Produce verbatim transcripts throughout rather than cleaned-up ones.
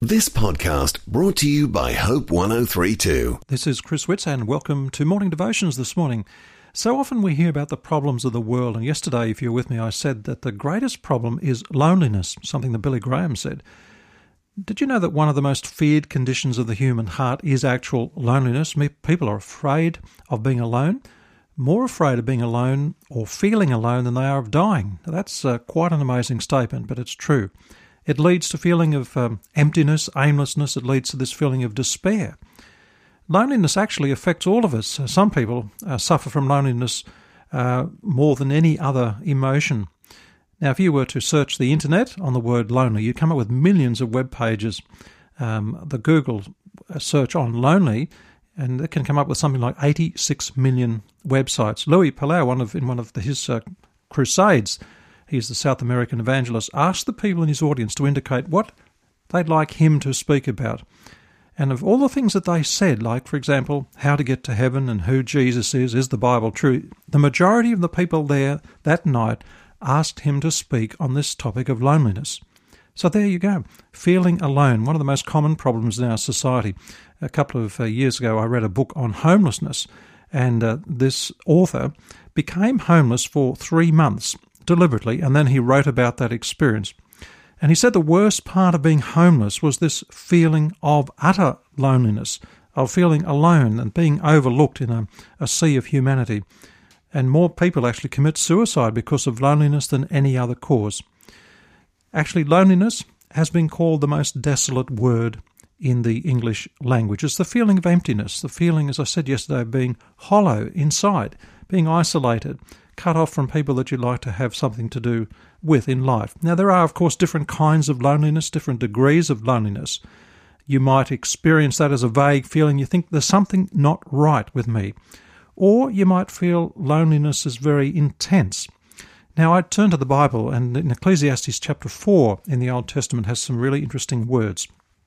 This podcast brought to you by Hope one oh three two. This is Chris Witts and welcome to Morning Devotions this morning. So often we hear about the problems of the world, and yesterday, if you're with me, I said that the greatest problem is loneliness, something that Billy Graham said. Did you know that one of the most feared conditions of the human heart is actual loneliness? People are afraid of being alone, more afraid of being alone or feeling alone than they are of dying. Now, that's uh, quite an amazing statement, but it's true. It leads to feeling of um, emptiness, aimlessness. It leads to this feeling of despair. Loneliness actually affects all of us. Uh, some people uh, suffer from loneliness uh, more than any other emotion. Now, if you were to search the internet on the word lonely, you come up with millions of web pages. Um, the Google search on lonely, and it can come up with something like eighty-six million websites. Louis Palau, one of in one of the, his uh, crusades, he's the South American evangelist, asked the people in his audience to indicate what they'd like him to speak about. And of all the things that they said, like, for example, how to get to heaven and who Jesus is, is the Bible true, the majority of the people there that night asked him to speak on this topic of loneliness. So there you go, feeling alone, one of the most common problems in our society. A couple of uh, years ago, I read a book on homelessness, and uh, this author became homeless for three months deliberately, and then he wrote about that experience. And he said the worst part of being homeless was this feeling of utter loneliness, of feeling alone and being overlooked in a, a sea of humanity. And more people actually commit suicide because of loneliness than any other cause. Actually, loneliness has been called the most desolate word in the English language. It's the feeling of emptiness, the feeling, as I said yesterday, of being hollow inside, being isolated, cut off from people that you'd like to have something to do with in life. Now, there are, of course, different kinds of loneliness, different degrees of loneliness. You might experience that as a vague feeling. You think there's something not right with me. Or you might feel loneliness is very intense. Now, I turn to the Bible, and in Ecclesiastes chapter four in the Old Testament has some really interesting words.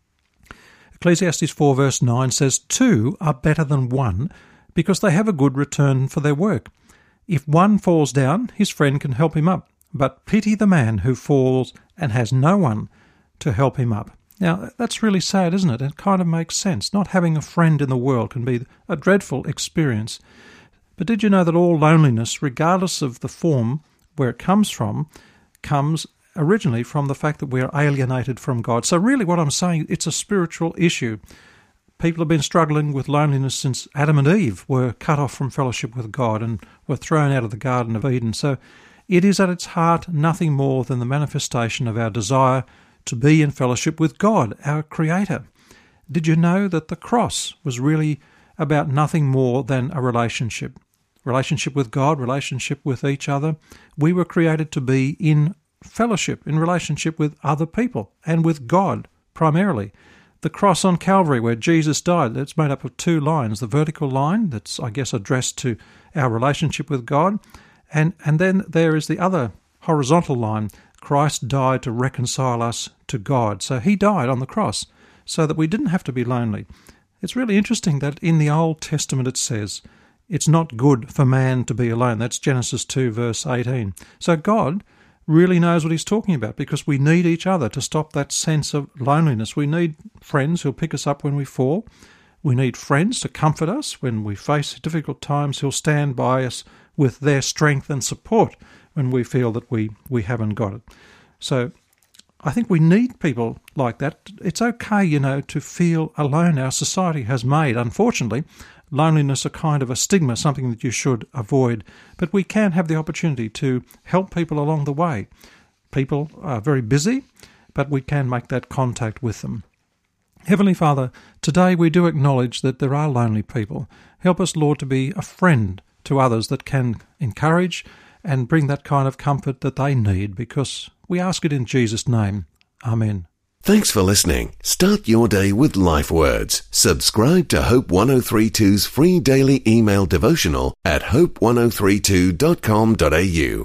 Ecclesiastes four verse nine says, "Two are better than one because they have a good return for their work. If one falls down, his friend can help him up. But pity the man who falls and has no one to help him up." Now, that's really sad, isn't it? It kind of makes sense. Not having a friend in the world can be a dreadful experience. But did you know that all loneliness, regardless of the form where it comes from, comes originally from the fact that we are alienated from God? So really what I'm saying, it's a spiritual issue. People have been struggling with loneliness since Adam and Eve were cut off from fellowship with God and were thrown out of the Garden of Eden. So it is at its heart nothing more than the manifestation of our desire to be in fellowship with God, our Creator. Did you know that the cross was really about nothing more than a relationship? Relationship with God, relationship with each other. We were created to be in fellowship, in relationship with other people and with God primarily. The cross on Calvary where Jesus died, it's made up of two lines. The vertical line that's, I guess, addressed to our relationship with God. And, and then there is the other horizontal line. Christ died to reconcile us to God. So he died on the cross so that we didn't have to be lonely. It's really interesting that in the Old Testament it says, it's not good for man to be alone. That's Genesis two verse eighteen. So God really knows what he's talking about because we need each other to stop that sense of loneliness. We need friends who'll pick us up when we fall. We need friends to comfort us when we face difficult times, who'll stand by us with their strength and support when we feel that we, we haven't got it. So I think we need people like that. It's okay, you know, to feel alone. Our society has made, unfortunately, loneliness a kind of a stigma, something that you should avoid. But we can have the opportunity to help people along the way. People are very busy, but we can make that contact with them. Heavenly Father, today we do acknowledge that there are lonely people. Help us, Lord, to be a friend to others that can encourage and bring that kind of comfort that they need, because we ask it in Jesus' name. Amen. Thanks for listening. Start your day with Life Words. Subscribe to Hope one oh three two's free daily email devotional at hope one oh three two dot com dot a u.